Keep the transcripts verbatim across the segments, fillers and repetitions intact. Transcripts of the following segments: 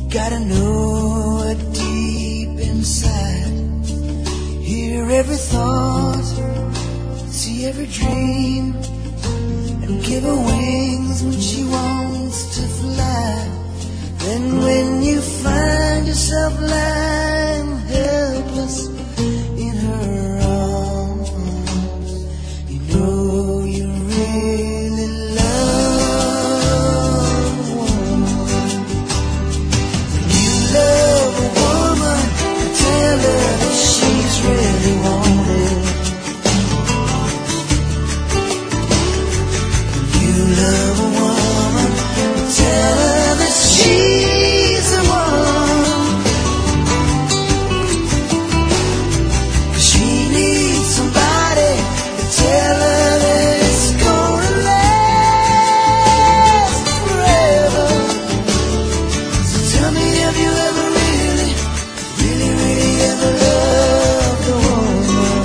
Gotta know it deep inside. Hear every thought, see every dream, and give her wings when she wants to fly. Then when you find yourself lying helpless in her arms, you know you really love a woman. When you love a woman, tell her that she's really wanted. When you love a woman, tell her that she's the one. 'Cause she needs somebody to tell her that it's gonna last forever. So tell me, have you ever really, really, really ever loved a woman?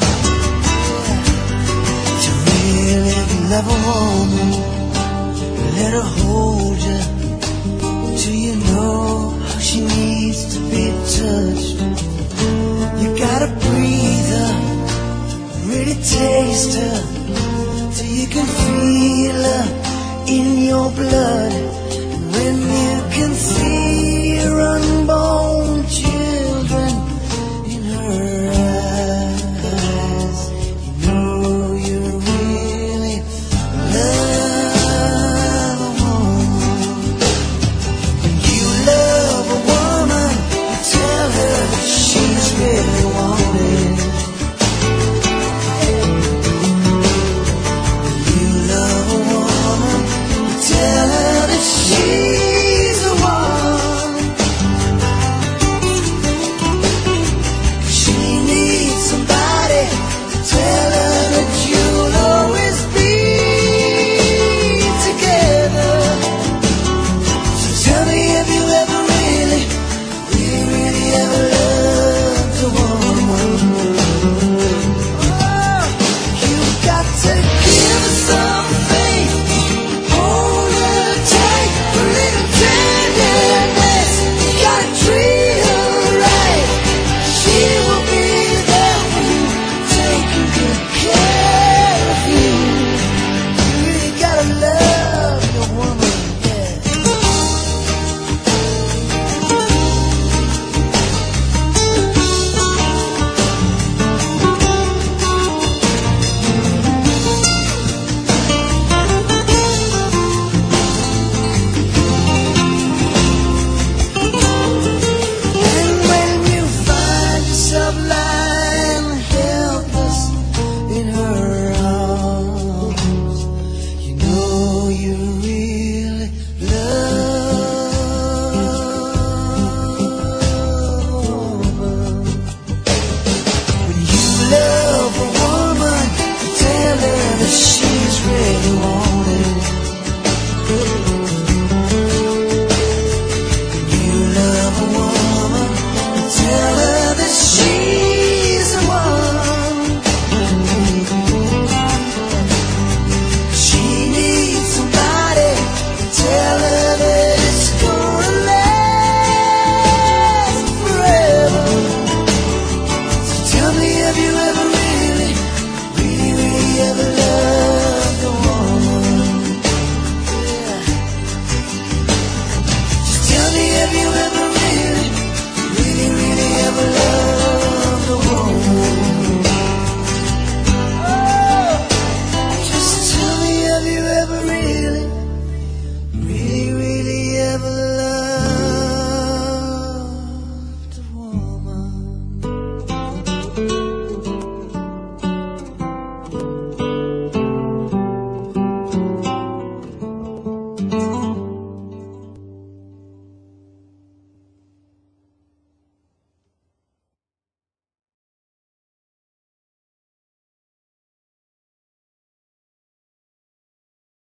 To really love a woman, let her hold you till you know how she needs to be touched. You gotta breathe her, really taste her, till you can feel her in your blood. And when you can see your unborn children in her eyes, you know you really love a woman. When you love a woman, you tell her that she's really wanted. When you love a woman, you tell her that she's the one. 'Cause she needs somebody to tell her that you'll always be together. So tell me, have you ever really, really, really ever loved a woman? Oh, you've got to give her some faith, hold her tight, a little tenderness. You gotta treat her right, she will be there for you, taking good care of you. You really gotta love your woman, yeah. And when you find yourself lying helpless in her arms, you know you really love a woman. When you love a woman, you tell her that she's really wanted. When you love a woman, you tell her that she's the one. She needs somebody to tell her that it's gonna last forever. So tell me, have you ever really, really, really ever loved a woman? Yeah. Just tell me, have you ever